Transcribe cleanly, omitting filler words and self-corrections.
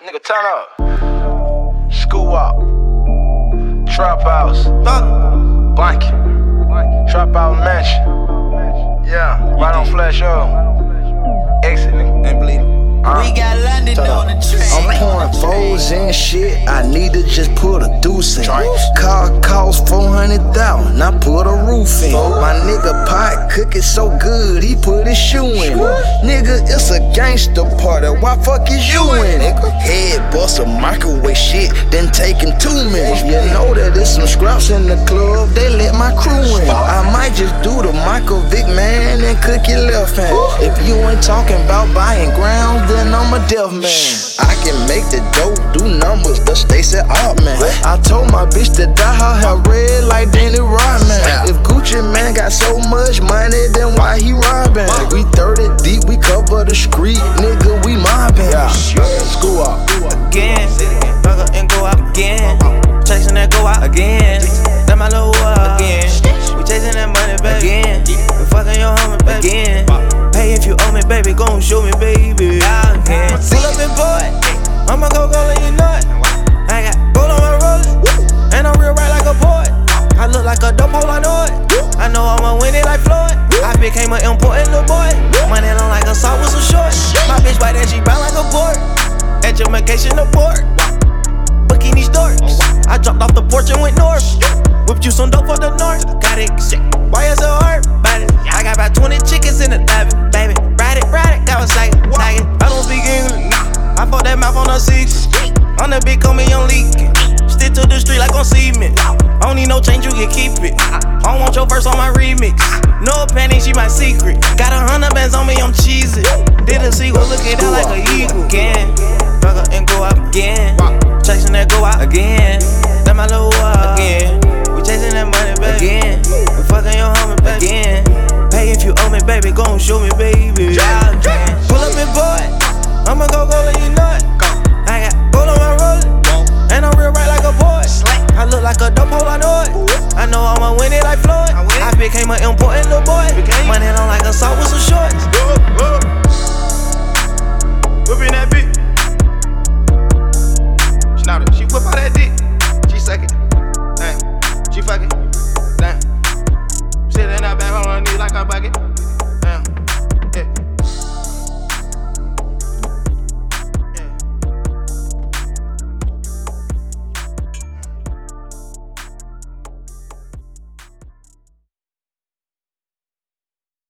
Nigga, turn up. School up. Trap house. Blanket. Trap out mansion. Yeah, right on Flash O. Exit, nigga. And bleeding. We got London on the train. I'm pouring foes and shit. I need to just put a deuce in. Car cost 400,000. I put a roof in. My nigga pot cooking so good, he put his shoe in. Nigga, it's a gangster party. Why fuck is you in it? Head bust a microwave shit, then taking 2 minutes. You know that there's some scraps in the club. They let my crew in. I might just do the Michael Vick, man, and cook your left hand. If you ain't talking about buying ground, then I'm a deaf man. I can make the dope do numbers, the Stacey Altman. I told my bitch to dye her hair red like Danny Rodman. If Gucci man got so much money, then why he robbing? We 30 deep, we cover the street, nigga, we mobbing. School up Again, fuck up and go out again. Chasing that go out again. That my little again. We chasing that money back again. We fucking your homie back again. Hey, if you owe me, baby, gon' show me, baby. Again. Pull up and boy, I'ma go let you know it. I got gold on my rollin', and I'm real right like a poet. I look like a dope hole, I know it. I know I'ma win it like Floyd. I became an important little boy. Money long like a saw with some short. My bitch white and she brown like a board. Education abort. Booking these dorks. I dropped off the porch and went north. Whipped you some dope for the north. Got it, shit. Why you so hard? I got about 20 chickens in the lobby, baby. Ride it, got a sack. I don't speak English. I fought that mouth on the 6. On the big, call me on leaking. Stick to the street like on cement. I don't need no change, you can keep it. I don't want your verse on my remix. No penny, she my secret. Got 100 bands on me, I'm cheesy. Did a sequel, look at that like a eagle. Again, fuck up and go out again. Chasing that go out again. That my little again. We chasing that money back again. We fucking your homie back again. Hey, if you owe me, baby, gon' show me, baby. Pull up and boy, I'ma go let you know it. I got gold on my rollin', and I'm real right like a boy. I look like a dope hole, I know it. I know I'ma win it like Floyd. I became an important little boy. Money long like a saw with